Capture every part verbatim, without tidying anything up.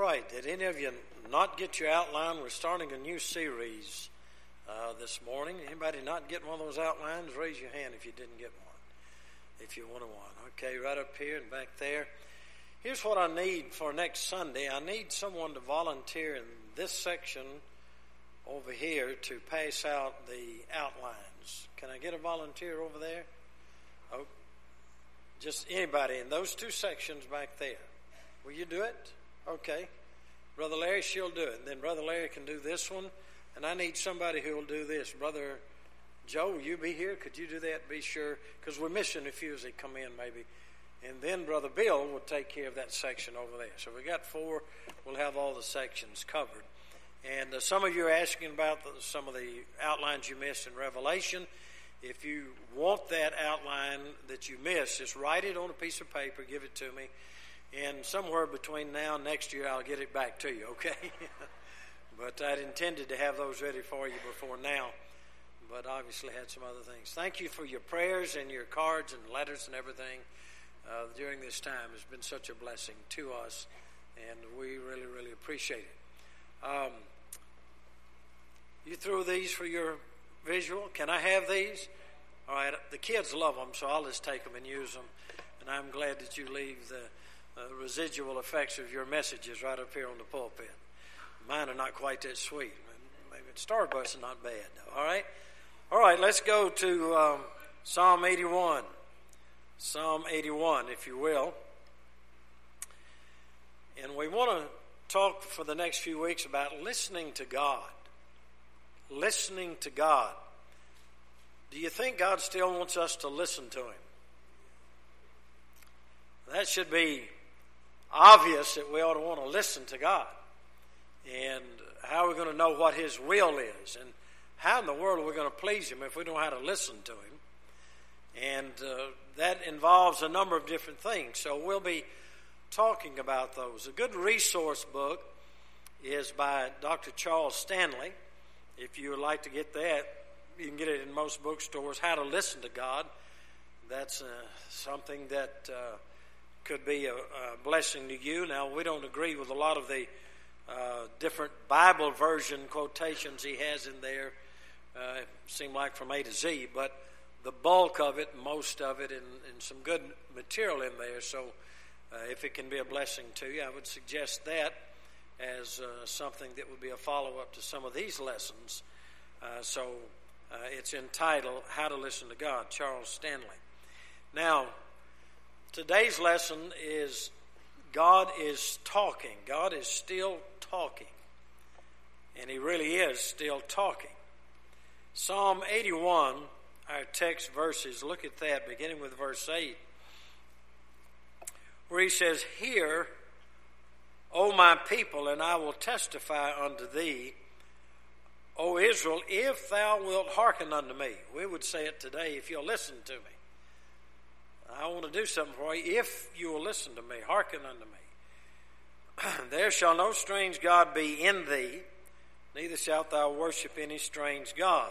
right. Did any of you not get your outline? We're starting a new series uh, this morning. Anybody not getting one of those outlines? Raise your hand if you didn't get one. If you wanted one. Okay, right up here and back there. Here's what I need for next Sunday. I need someone to volunteer in this section over here to pass out the outlines. Can I get a volunteer over there? Oh, just anybody in those two sections back there. Will you do it? Okay. Brother Larry, she'll do it. And then Brother Larry can do this one. And I need somebody who will do this. Brother Joe, will you be here? Could you do that? Be sure. Because we're missing a few as they come in maybe. And then Brother Bill will take care of that section over there. So we got four. We'll have all the sections covered. And uh, some of you are asking about the, some of the outlines you missed in Revelation. If you want that outline that you missed, just write it on a piece of paper, give it to me. And somewhere between now and next year, I'll get it back to you, okay? But I'd intended to have those ready for you before now, but obviously had some other things. Thank you for your prayers and your cards and letters and everything uh, during this time. It's been such a blessing to us, and we really, really appreciate it. Um, you threw these for your visual. Can I have these? All right, the kids love them, so I'll just take them and use them. And I'm glad that you leave the uh, residual effects of your messages right up here on the pulpit. Mine are not quite that sweet. Maybe Starbus is not bad, though. All right? All right, let's go to um, Psalm eighty-one. Psalm eighty-one, if you will. And we want to talk for the next few weeks about listening to God. Listening to God. Do you think God still wants us to listen to Him? That should be obvious that we ought to want to listen to God. And how are we going to know what His will is? And how in the world are we going to please Him if we don't know how to listen to Him? And uh, that involves a number of different things. So we'll be talking about those. A good resource book is by Doctor Charles Stanley. If you would like to get that, you can get it in most bookstores. How to Listen to God. That's uh, something that uh, could be a, a blessing to you. Now, we don't agree with a lot of the uh, different Bible version quotations he has in there. Uh, it seemed like from A to Z, but the bulk of it, most of it, and, and some good material in there. So uh, if it can be a blessing to you, I would suggest that as uh, something that would be a follow-up to some of these lessons. Uh, so uh, it's entitled How to Listen to God, Charles Stanley. Now, today's lesson is God is talking. God is still talking. And He really is still talking. Psalm eighty-one, our text verses, look at that, beginning with verse eight, where he says, Hear, O my people, and I will testify unto thee, O Israel, if thou wilt hearken unto me. We would say it today, if you'll listen to me. I want to do something for you. If you will listen to me, hearken unto me. There shall no strange God be in thee, neither shalt thou worship any strange God.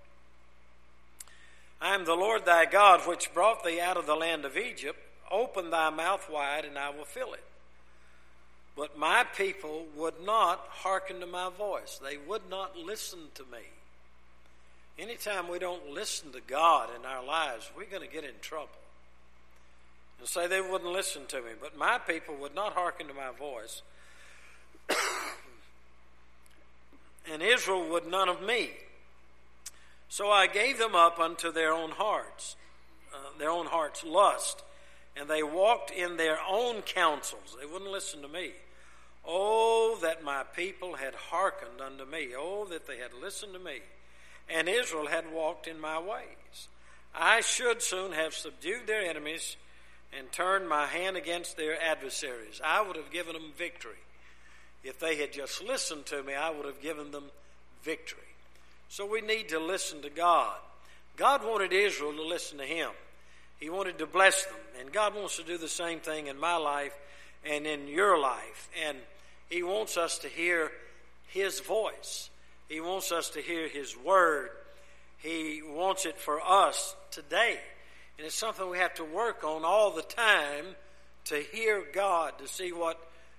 I am the Lord thy God, which brought thee out of the land of Egypt. Open thy mouth wide, and I will fill it. But my people would not hearken to my voice. They would not listen to me. Anytime we don't listen to God in our lives, we're going to get in trouble. And say they wouldn't listen to me. But my people would not hearken to my voice. And Israel would none of me. So I gave them up unto their own hearts, uh, their own hearts' lust. And they walked in their own counsels. They wouldn't listen to me. Oh, that my people had hearkened unto me. Oh, that they had listened to me. And Israel had walked in my ways. I should soon have subdued their enemies and turned my hand against their adversaries. I would have given them victory. If they had just listened to me, I would have given them victory. So we need to listen to God. God wanted Israel to listen to Him. He wanted to bless them. And God wants to do the same thing in my life and in your life. And He wants us to hear His voice. He wants us to hear His word. He wants it for us today. And it's something we have to work on all the time to hear God, to see what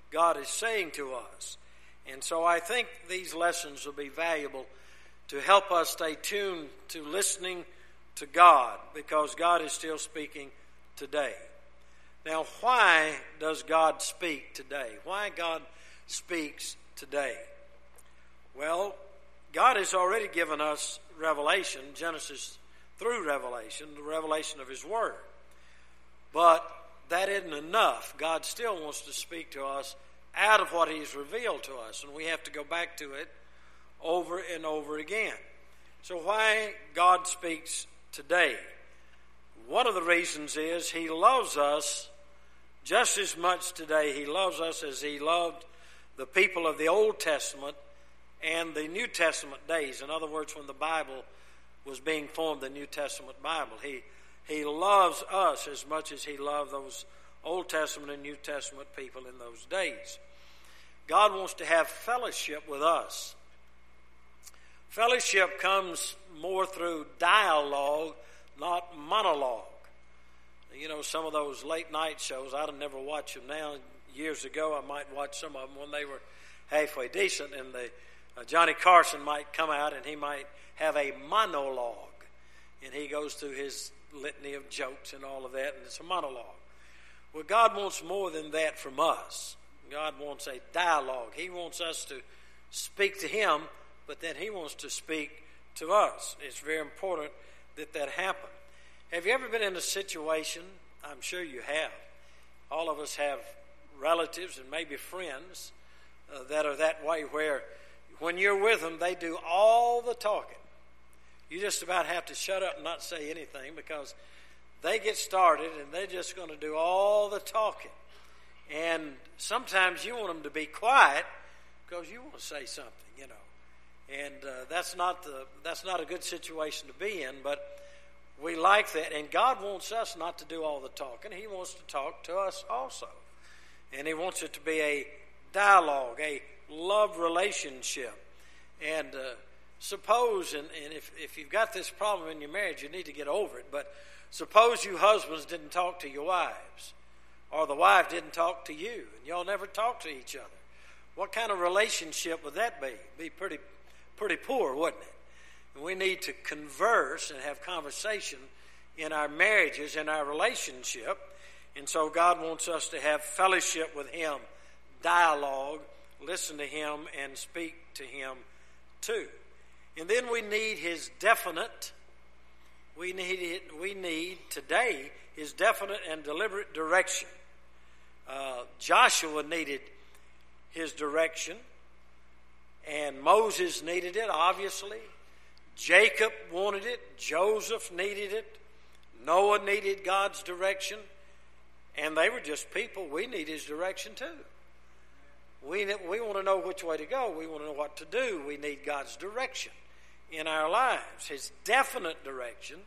God is saying to us. And so I think these lessons will be valuable to help us stay tuned to listening to God, because God is still speaking today. Now, why does God speak today? Why God speaks today? Well, God has already given us revelation, Genesis through Revelation, the revelation of His Word. But that isn't enough. God still wants to speak to us out of what He's revealed to us, and we have to go back to it over and over again. So why God speaks today? One of the reasons is He loves us just as much today. He loves us as He loved the people of the Old Testament and the New Testament days. In other words, when the Bible was being formed, the New Testament Bible. He, he loves us as much as He loved those Old Testament and New Testament people in those days. God wants to have fellowship with us. Fellowship comes more through dialogue, not monologue. You know, some of those late night shows, I'd never watch them now. Years ago, I might watch some of them when they were halfway decent, and the uh, Johnny Carson might come out and he might have a monologue, and he goes through his litany of jokes and all of that, and it's a monologue. Well, God wants more than that from us. God wants a dialogue. He wants us to speak to Him, but then He wants to speak to us. It's very important that that happen. Have you ever been in a situation? I'm sure you have. All of us have relatives and maybe friends uh, that are that way, where when you're with them, they do all the talking. You just about have to shut up and not say anything, because they get started and they're just going to do all the talking. And sometimes you want them to be quiet because you want to say something, you know. And uh, that's not the that's not a good situation to be in, but we like that. And God wants us not to do all the talking. He wants to talk to us also. And He wants it to be a dialogue, a love relationship. And uh, suppose, and, and if, if you've got this problem in your marriage, you need to get over it. But suppose you husbands didn't talk to your wives, or the wife didn't talk to you, and y'all never talk to each other. What kind of relationship would that be? Be pretty, pretty poor, wouldn't it? And we need to converse and have conversation in our marriages, in our relationship. And so God wants us to have fellowship with Him, dialogue, listen to Him, and speak to Him too. And then we need His definite, we need it, we need today His definite and deliberate direction. Uh, Joshua needed His direction, and Moses needed it, obviously. Jacob wanted it. Joseph needed it. Noah needed God's direction. And they were just people. We need His direction too. We, we want to know which way to go. We want to know what to do. We need God's direction in our lives. His definite direction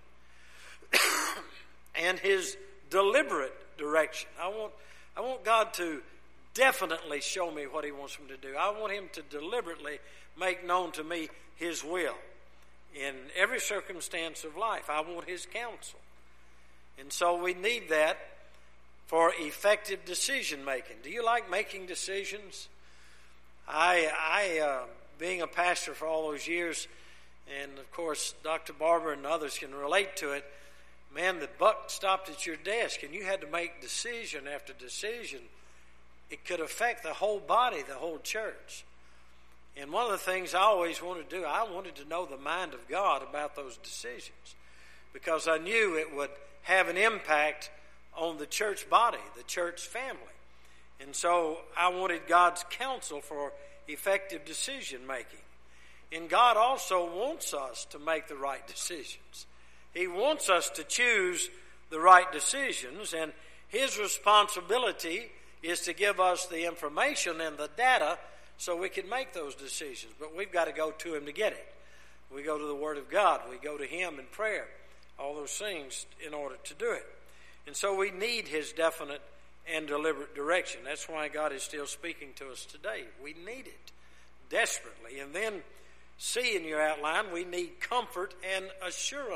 and His deliberate direction. I want, I want God to definitely show me what He wants me to do. I want Him to deliberately make known to me His will in every circumstance of life. I want His counsel. And so we need that for effective decision making. Do you like making decisions? I, I uh, being a pastor for all those years, and of course Doctor Barber and others can relate to it, man, the buck stopped at your desk and you had to make decision after decision. It could affect the whole body, the whole church. And one of the things I always wanted to do, I wanted to know the mind of God about those decisions, because I knew it would have an impact on the church body, the church family. And so I wanted God's counsel for effective decision making. And God also wants us to make the right decisions. He wants us to choose the right decisions, and His responsibility is to give us the information and the data so we can make those decisions. But we've got to go to Him to get it. We go to the Word of God. We go to Him in prayer. All those things in order to do it. And so we need His definite and deliberate direction. That's why God is still speaking to us today. We need it desperately. And then see in your outline, we need comfort and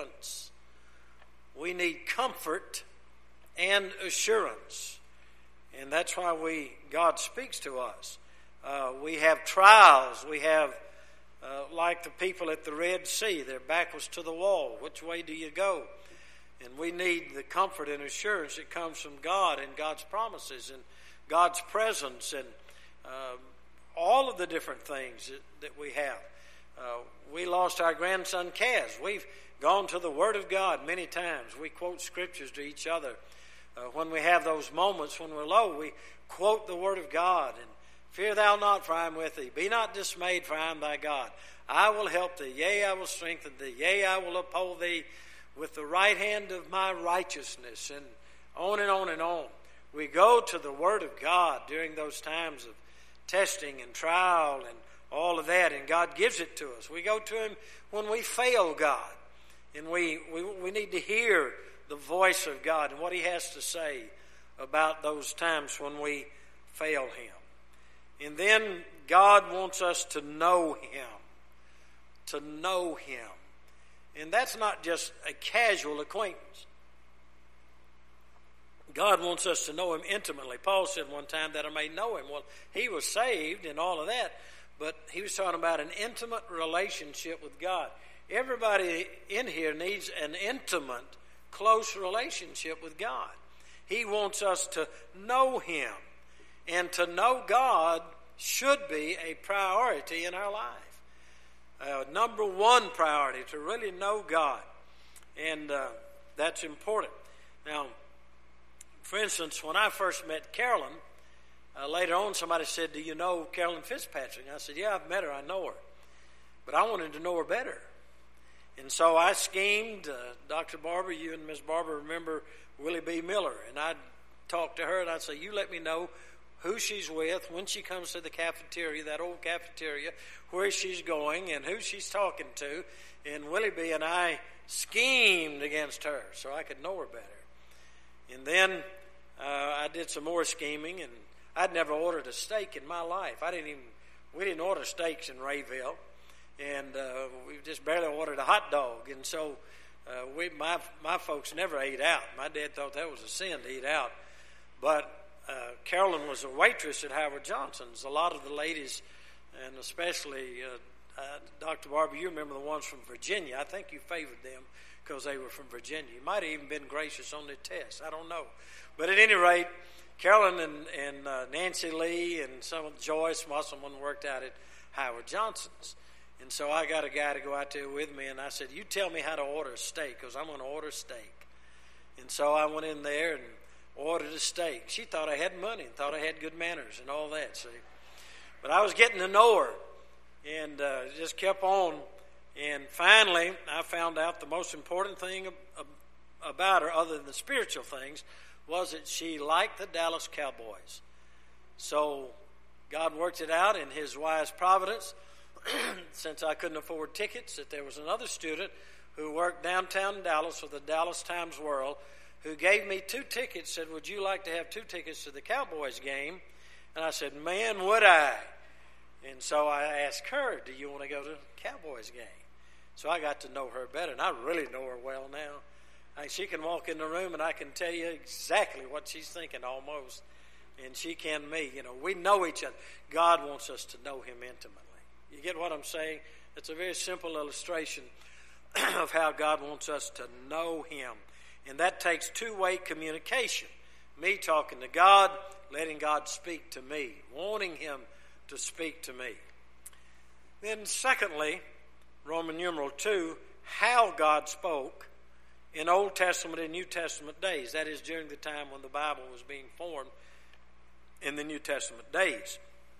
assurance. We need comfort and assurance. And that's why we God speaks to us. Uh, we have trials. We have, uh, like the people at the Red Sea, their back was to the wall. Which way do you go? And we need the comfort and assurance that comes from God and God's promises and God's presence and uh, all of the different things that, that we have. Uh, we lost our grandson Kaz. We've gone to the Word of God many times. We quote scriptures to each other. Uh, when we have those moments when we're low, we quote the Word of God. And fear thou not, for I am with thee. Be not dismayed, for I am thy God. I will help thee. Yea, I will strengthen thee. Yea, I will uphold thee with the right hand of my righteousness. And on and on and on. We go to the Word of God during those times of testing and trial and all of that, and God gives it to us. We go to Him when we fail God, and we, we, we need to hear the voice of God and what He has to say about those times when we fail Him. And then God wants us to know Him, to know Him. And that's not just a casual acquaintance. God wants us to know Him intimately. Paul said one time that I may know Him. Well, he was saved and all of that, but he was talking about an intimate relationship with God. Everybody in here needs an intimate, close relationship with God. He wants us to know Him. And to know God should be a priority in our life. Uh, number one priority, to really know God. And uh, that's important. Now, for instance, when I first met Carolyn, uh, later on somebody said, do you know Carolyn Fitzpatrick? And I said, yeah, I've met her, I know her. But I wanted to know her better. And so I schemed, uh, Doctor Barber, you and Miss Barber remember Willie B. Miller. And I'd talk to her and I'd say, you let me know who she's with, when she comes to the cafeteria, that old cafeteria, where she's going and who she's talking to. And Willie B. and I schemed against her so I could know her better. And then uh, I did some more scheming, and I'd never ordered a steak in my life. I didn't even, we didn't order steaks in Rayville. And uh, we just barely ordered a hot dog. And so uh, we, my my folks never ate out. My dad thought that was a sin to eat out. But uh, Carolyn was a waitress at Howard Johnson's. A lot of the ladies, and especially uh, uh, Doctor Barber, you remember the ones from Virginia. I think you favored them because they were from Virginia. You might have even been gracious on the test. I don't know. But at any rate, Carolyn and, and uh, Nancy Lee and some of Joyce Musselman worked out at Howard Johnson's. And so I got a guy to go out there with me, and I said, you tell me how to order a steak, because I'm going to order a steak. And so I went in there and ordered a steak. She thought I had money and thought I had good manners and all that, see. But I was getting to know her, and uh, just kept on. And finally, I found out the most important thing about her, other than the spiritual things, was that she liked the Dallas Cowboys. So God worked it out in His wise providence. Since I couldn't afford tickets, that there was another student who worked downtown Dallas for the Dallas Times World who gave me two tickets, said, would you like to have two tickets to the Cowboys game? And I said, man, would I? And so I asked her, do you want to go to the Cowboys game? So I got to know her better, and I really know her well now. I, she can walk in the room, and I can tell you exactly what she's thinking almost, and she can me. You know, we know each other. God wants us to know Him intimately. You get what I'm saying? It's a very simple illustration of how God wants us to know Him. And that takes two-way communication. Me talking to God, letting God speak to me, wanting Him to speak to me. Then secondly, Roman numeral two, how God spoke in Old Testament and New Testament days. That is during the time when the Bible was being formed in the New Testament days.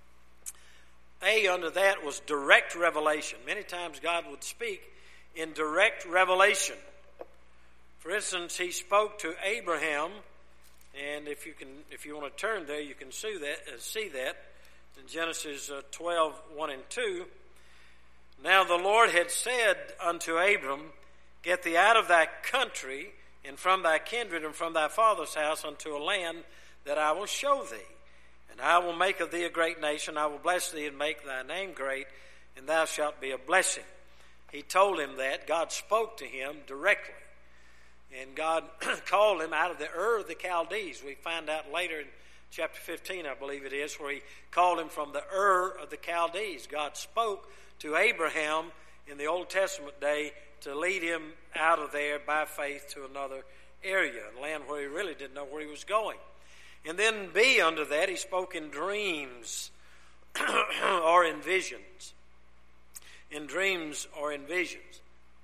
A under that was direct revelation. Many times God would speak in direct revelation. For instance, He spoke to Abraham, and if you can, if you want to turn there, you can see that. Uh, see that in Genesis uh, twelve, one and two. Now the Lord had said unto Abram, get thee out of thy country, and from thy kindred, and from thy father's house, unto a land that I will show thee. And I will make of thee a great nation. I will bless thee and make thy name great, and thou shalt be a blessing. He told him that. God spoke to him directly. And God called him out of the Ur of the Chaldees. We find out later in chapter fifteen, I believe it is, where he called him from the Ur of the Chaldees. God spoke to Abraham in the Old Testament day to lead him out of there by faith to another area, a land where he really didn't know where he was going. And then B, under that, he spoke in dreams or in visions. In dreams or in visions.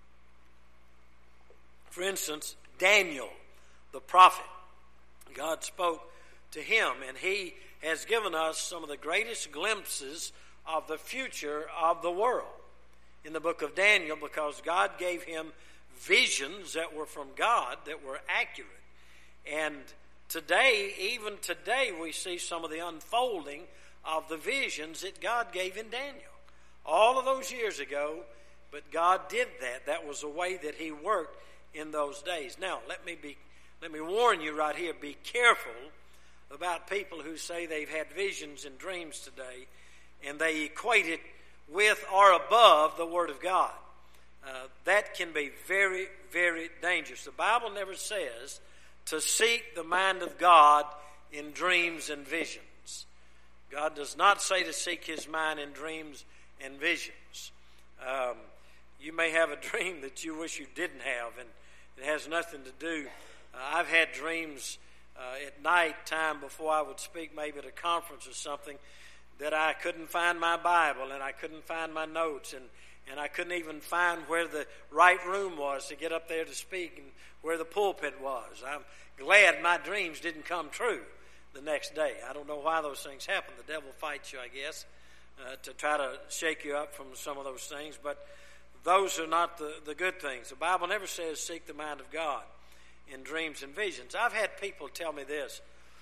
For instance, Daniel, the prophet, God spoke to him, and he has given us some of the greatest glimpses of the future of the world in the book of Daniel, because God gave him visions that were from God, that were accurate. And today, even today, we see some of the unfolding of the visions that God gave in Daniel. All of those years ago, but God did that. That was the way that he worked in those days. Now, let me be, let me warn you right here, be careful about people who say they've had visions and dreams today, and they equate it with or above the Word of God. Uh, that can be very, very dangerous. The Bible never says to seek the mind of God in dreams and visions. God does not say to seek his mind in dreams and visions. Um, you may have a dream that you wish you didn't have, and it has nothing to do. Uh, I've had dreams uh, at night time before I would speak maybe at a conference or something, that I couldn't find my Bible, and I couldn't find my notes, and, and I couldn't even find where the right room was to get up there to speak and where the pulpit was. I'm glad my dreams didn't come true the next day. I don't know why those things happen. The devil fights you, I guess, uh, to try to shake you up from some of those things, but those are not the, the good things. The Bible never says seek the mind of God in dreams and visions. I've had people tell me this.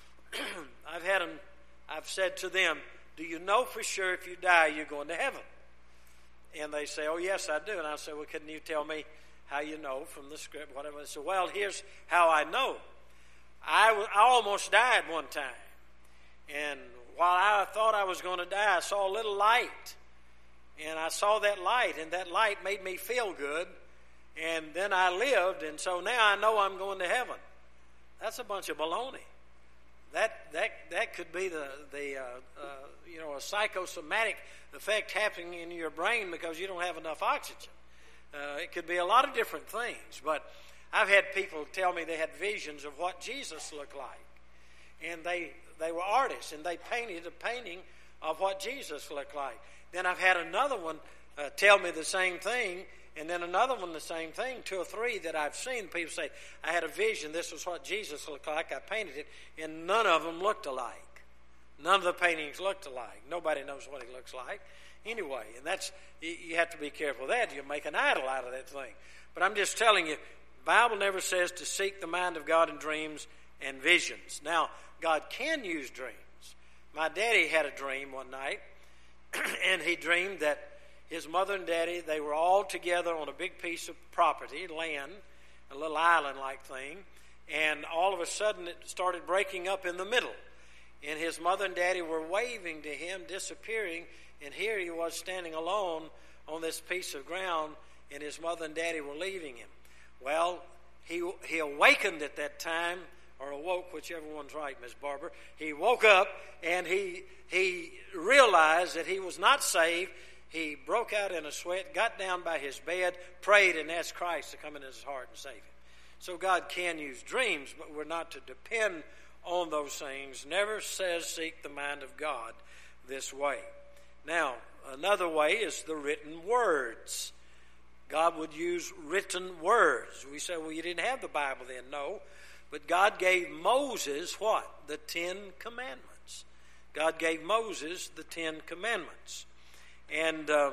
I've had them, I've said to them, do you know for sure if you die you're going to heaven? And they say, oh yes I do. And I say, well, couldn't you tell me how you know from the script, whatever? They say, well, here's how I know. I, w- I almost died one time. And while I thought I was going to die, I saw a little light. And I saw that light, and that light made me feel good. And then I lived, and so now I know I'm going to heaven. That's a bunch of baloney. That that that could be the the uh, uh, you know a psychosomatic effect happening in your brain because you don't have enough oxygen. Uh, it could be a lot of different things. But I've had people tell me they had visions of what Jesus looked like, and they they were artists and they painted a painting of what Jesus looked like. Then I've had another one uh, tell me the same thing. And then another one, the same thing, two or three that I've seen. People say, I had a vision, this was what Jesus looked like, I painted it, and none of them looked alike. None of the paintings looked alike. Nobody knows what he looks like anyway. And that's, you have to be careful of that. You'll make an idol out of that thing. But I'm just telling you, the Bible never says to seek the mind of God in dreams and visions. Now, God can use dreams. My daddy had a dream one night, and he dreamed that his mother and daddy, they were all together on a big piece of property, land, a little island-like thing, and all of a sudden it started breaking up in the middle. And his mother and daddy were waving to him, disappearing, and here he was standing alone on this piece of ground, and his mother and daddy were leaving him. Well, he he awakened at that time, or awoke, whichever one's right, Miss Barber. He woke up, and he he realized that he was not saved. He broke out in a sweat, got down by his bed, prayed, and asked Christ to come into his heart and save him. So God can use dreams, but we're not to depend on those things. Never says seek the mind of God this way. Now, another way is the written words. God would use written words. We say, well, you didn't have the Bible then. No. But God gave Moses what? The Ten Commandments. God gave Moses the Ten Commandments. And um,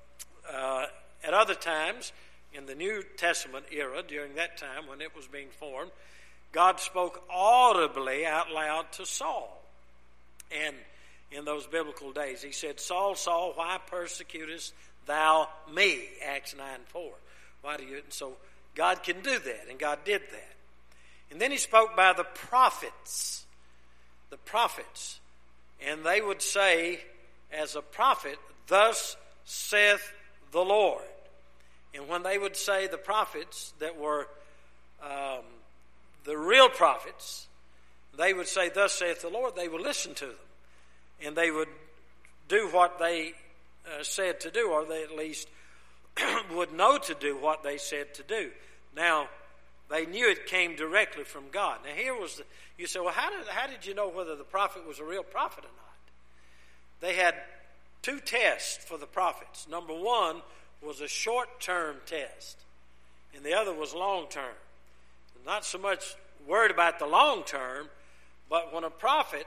uh, at other times, in the New Testament era, during that time when it was being formed, God spoke audibly out loud to Saul. And in those biblical days, he said, Saul, Saul, why persecutest thou me? Acts nine four. Why do you? And so God can do that, and God did that. And then he spoke by the prophets. The prophets. And they would say, as a prophet, thus saith the Lord. And when they would say the prophets that were um, the real prophets, they would say, thus saith the Lord, they would listen to them. And they would do what they uh, said to do, or they at least would know to do what they said to do. Now, they knew it came directly from God. Now, here was the, you say, well, how did, how did you know whether the prophet was a real prophet or not? They had two tests for the prophets. Number one was a short-term test, and the other was long-term. Not so much worried about the long-term, but when a prophet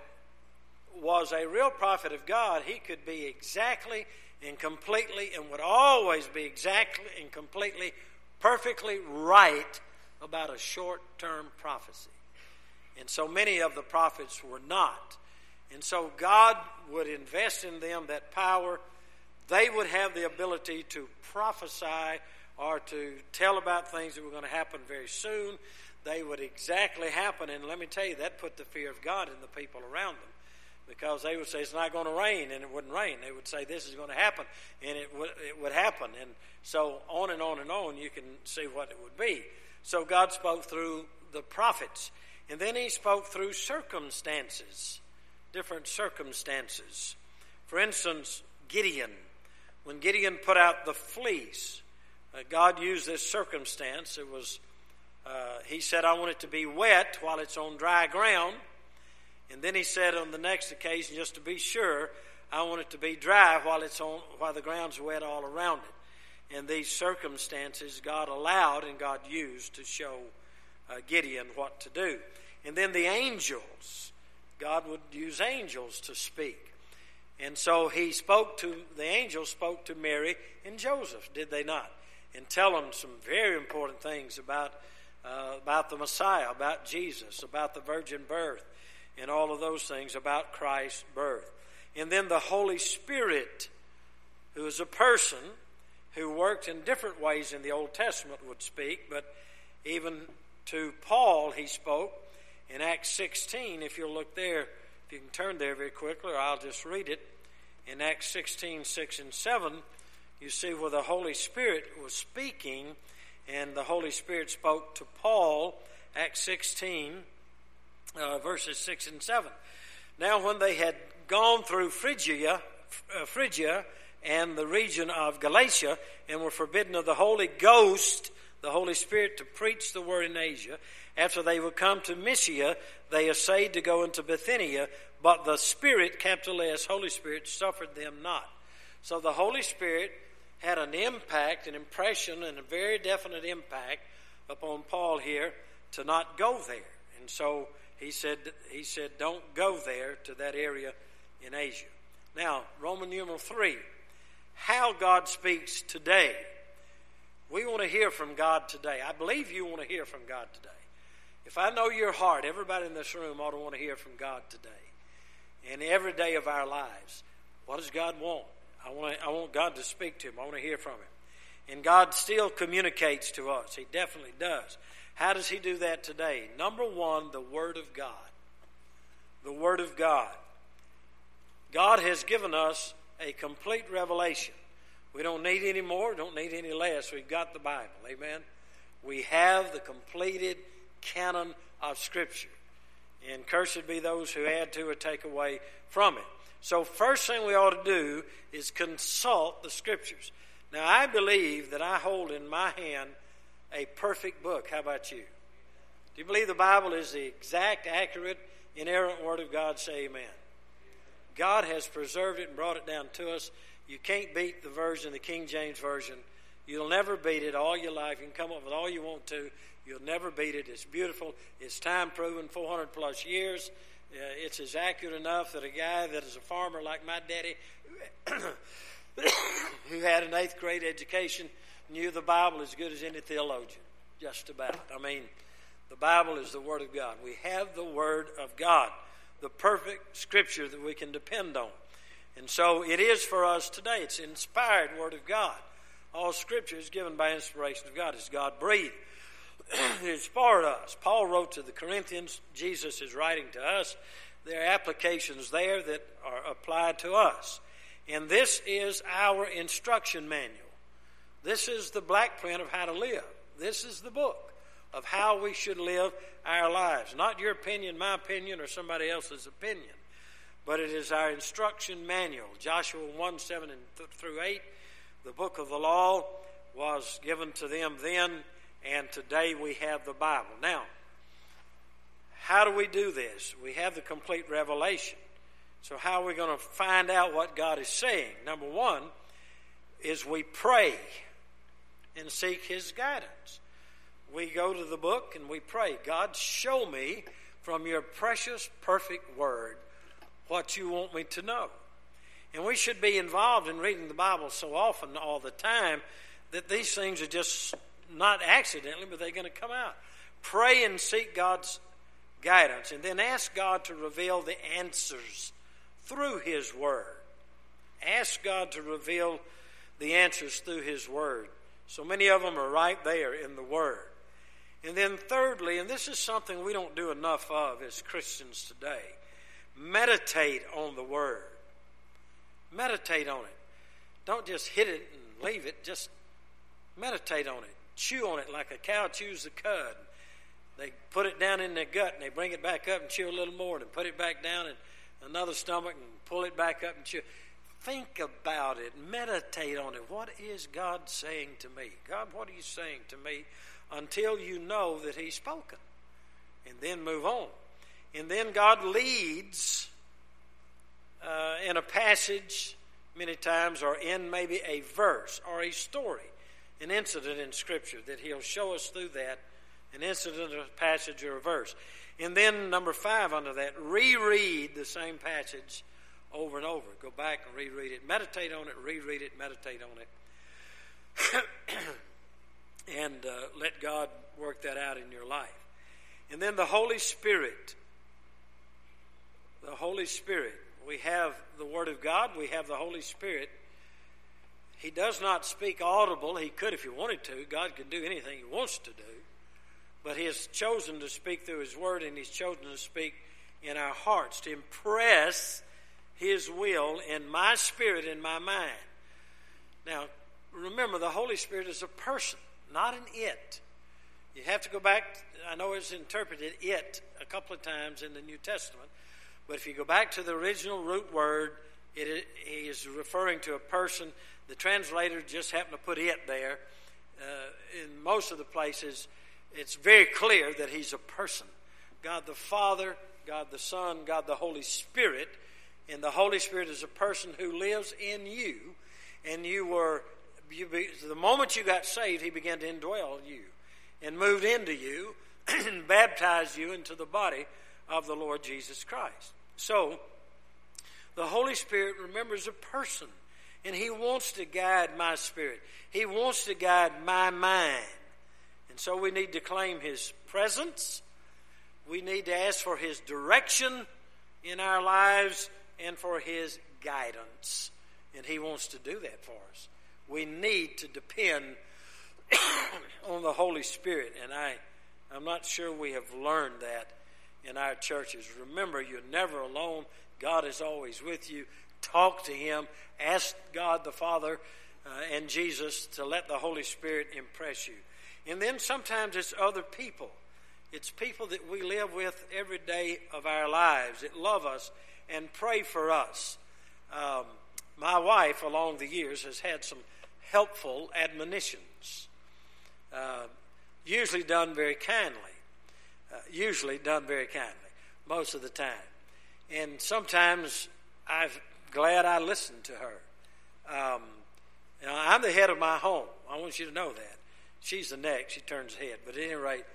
was a real prophet of God, he could be exactly and completely and would always be exactly and completely, perfectly right about a short-term prophecy. And so many of the prophets were not. And so God would invest in them that power. They would have the ability to prophesy or to tell about things that were going to happen very soon. They would exactly happen. And let me tell you, that put the fear of God in the people around them. Because they would say it's not going to rain, and it wouldn't rain. They would say this is going to happen, and it would, it would happen. And so on and on and on, you can see what it would be. So God spoke through the prophets. And then he spoke through circumstances, different circumstances. For instance, Gideon. When Gideon put out the fleece, uh, God used this circumstance. It was, uh, he said, I want it to be wet while it's on dry ground. And then he said on the next occasion, just to be sure, I want it to be dry while it's on, while the ground's wet all around it. And these circumstances God allowed and God used to show uh, Gideon what to do. And then the angels, God would use angels to speak. And so he spoke to, the angels spoke to Mary and Joseph, did they not? And tell them some very important things about, uh, about the Messiah, about Jesus, about the virgin birth, and all of those things about Christ's birth. And then the Holy Spirit, who is a person who worked in different ways in the Old Testament, would speak. But even to Paul he spoke in Acts sixteen. If you'll look there, if you can turn there very quickly, or I'll just read it. In Acts sixteen, six and seven, you see where the Holy Spirit was speaking, and the Holy Spirit spoke to Paul. Acts sixteen, Uh, verses six and seven. Now when they had gone through Phrygia, uh, Phrygia and the region of Galatia, and were forbidden of the Holy Ghost, the Holy Spirit, to preach the word in Asia, after they were come to Mysia, they essayed to go into Bithynia, but the Spirit, capital S, Holy Spirit, suffered them not. So the Holy Spirit had an impact, an impression, and a very definite impact upon Paul here to not go there. And so He said, he said, don't go there to that area in Asia. Now, Roman numeral three, how God speaks today. We want to hear from God today. I believe you want to hear from God today. If I know your heart, everybody in this room ought to want to hear from God today. And every day of our lives, what does God want? I want, I want God to speak to him. I want to hear from him. And God still communicates to us. He definitely does. How does he do that today? Number one, the Word of God. The Word of God. God has given us a complete revelation. We don't need any more, don't need any less. We've got the Bible. Amen? We have the completed canon of Scripture. And cursed be those who add to or take away from it. So first thing we ought to do is consult the Scriptures. Now I believe that I hold in my hand a perfect book. How about you? Do you believe the Bible is the exact, accurate, inerrant Word of God? Say amen. God has preserved it and brought it down to us. You can't beat the version, the King James Version. You'll never beat it all your life. You can come up with all you want to. You'll never beat it. It's beautiful. It's time-proven, four hundred plus years. Uh, it's as accurate enough that a guy that is a farmer like my daddy, who had an eighth grade education, knew the Bible as good as any theologian, just about. I mean, the Bible is the Word of God. We have the Word of God, the perfect Scripture that we can depend on. And so it is for us today. It's the inspired Word of God. All Scripture is given by inspiration of God. It's God-breathed. It's for us. Paul wrote to the Corinthians. Jesus is writing to us. There are applications there that are applied to us. And this is our instruction manual. This is the black print of how to live. This is the book. of how we should live our lives. Not your opinion, my opinion, or somebody else's opinion, but it is our instruction manual. Joshua one, seven through eight, the book of the law was given to them then, and today we have the Bible. Now, how do we do this? We have the complete revelation. So how are we going to find out what God is saying? Number one is we pray and seek His guidance. We go to the book and we pray, God, show me from your precious, perfect word what you want me to know. And we should be involved in reading the Bible so often, all the time, that these things are just not accidentally, but they're going to come out. Pray and seek God's guidance, and then ask God to reveal the answers through His Word. Ask God to reveal the answers through His Word. So many of them are right there in the Word. And then thirdly, and this is something we don't do enough of as Christians today, meditate on the Word. Meditate on it. Don't just hit it and leave it. Just meditate on it. Chew on it like a cow chews the cud. They put it down in their gut and they bring it back up and chew a little more and put it back down in another stomach and pull it back up and chew. Think about it. Meditate on it. What is God saying to me? God, what are you saying to me? Until you know that He's spoken. And then move on. And then God leads uh, in a passage many times, or in maybe a verse or a story, an incident in Scripture that He'll show us through that, an incident, a passage, or a verse. And then number five under that, reread the same passage over and over. Go back and reread it. Meditate on it, reread it, meditate on it. and uh, let God work that out in your life. And then the Holy Spirit. The Holy Spirit. We have the Word of God. We have the Holy Spirit. He does not speak audible. He could if He wanted to. God can do anything He wants to do. But He has chosen to speak through His Word, and He's chosen to speak in our hearts, to impress His will in my spirit, in my mind. Now, remember, the Holy Spirit is a person, not an it. You have to go back. I know it's interpreted it a couple of times in the New Testament. But if you go back to the original root word, it is referring to a person. The translator just happened to put it there. Uh, in most of the places, it's very clear that He's a person. God the Father, God the Son, God the Holy Spirit. And the Holy Spirit is a person who lives in you. And you were, you be, the moment you got saved, He began to indwell you and moved into you and baptized you into the body of the Lord Jesus Christ. So, the Holy Spirit, remember, is a person. And He wants to guide my spirit. He wants to guide my mind. And so we need to claim His presence. We need to ask for His direction in our lives and for His guidance. And He wants to do that for us. We need to depend on the Holy Spirit. And I, I'm not sure we have learned that in our churches. Remember, you're never alone. God is always with you. Talk to Him. Ask God the Father uh, and Jesus to let the Holy Spirit impress you. And then sometimes it's other people. It's people that we live with every day of our lives that love us and pray for us. Um, my wife, along the years, has had some helpful admonitions, uh, usually done very kindly. Uh, usually done very kindly, most of the time. And sometimes I'm glad I listened to her. Um, you know, I'm the head of my home. I want you to know that. She's the neck. She turns head. But at any rate,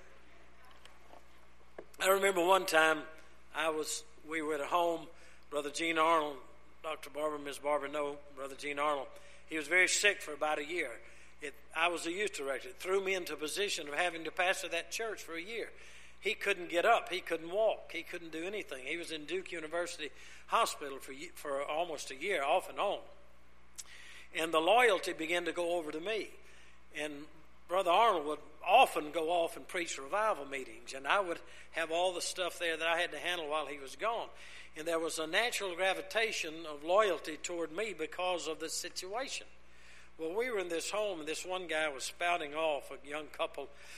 I remember one time I was, we were at home, Brother Gene Arnold, Doctor Barber, Miss Barber, no, Brother Gene Arnold. He was very sick for about a year. It, I was the youth director. It threw me into a position of having to pastor that church for a year. He couldn't get up. He couldn't walk. He couldn't do anything. He was in Duke University Hospital for for almost a year, off and on. And the loyalty began to go over to me. And Brother Arnold would often go off and preach revival meetings, and I would have all the stuff there that I had to handle while he was gone. And there was a natural gravitation of loyalty toward me because of the situation. Well, we were in this home, and this one guy was spouting off, a young couple,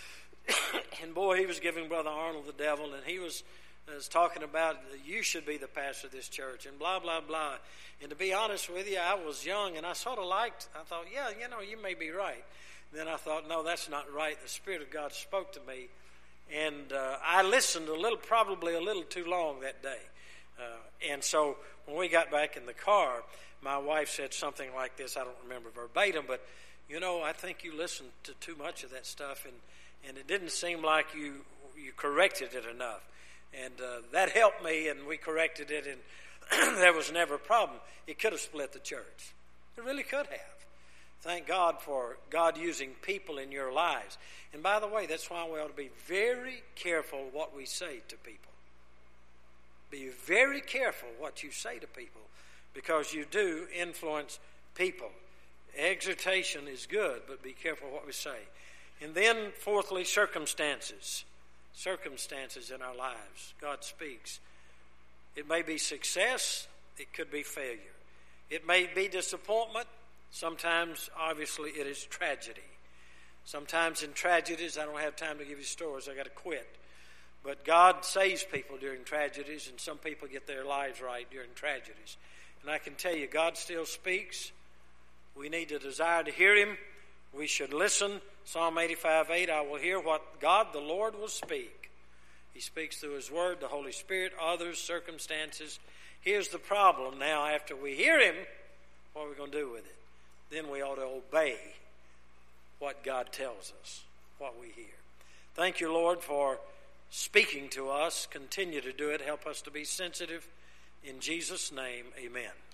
And boy, he was giving Brother Arnold the devil, and he was, was talking about you should be the pastor of this church, and blah, blah, blah. And to be honest with you, I was young, and I sort of liked, I thought, yeah, you know, you may be right. Then I thought, no, that's not right. The Spirit of God spoke to me, and uh, I listened a little, probably a little too long that day. Uh, and so when we got back in the car, my wife said something like this. I don't remember verbatim, but, you know, I think you listened to too much of that stuff, and, and it didn't seem like you you corrected it enough. And uh, that helped me, and we corrected it, and there was never a problem. It could have split the church. It really could have. Thank God for God using people in your lives. And by the way, that's why we ought to be very careful what we say to people. Be very careful what you say to people, because you do influence people. Exhortation is good, but be careful what we say. And then, fourthly, circumstances. Circumstances in our lives. God speaks. It may be success. It could be failure. It may be disappointment. Sometimes, obviously, it is tragedy. Sometimes in tragedies, I don't have time to give you stories. I got to quit. But God saves people during tragedies, and some people get their lives right during tragedies. And I can tell you, God still speaks. We need to desire to hear Him. We should listen. Psalm eighty-five eight, I will hear what God the Lord will speak. He speaks through His Word, the Holy Spirit, others, circumstances. Here's the problem now. After we hear Him, what are we going to do with it? Then we ought to obey what God tells us, what we hear. Thank you, Lord, for speaking to us. Continue to do it. Help us to be sensitive. In Jesus' name, amen.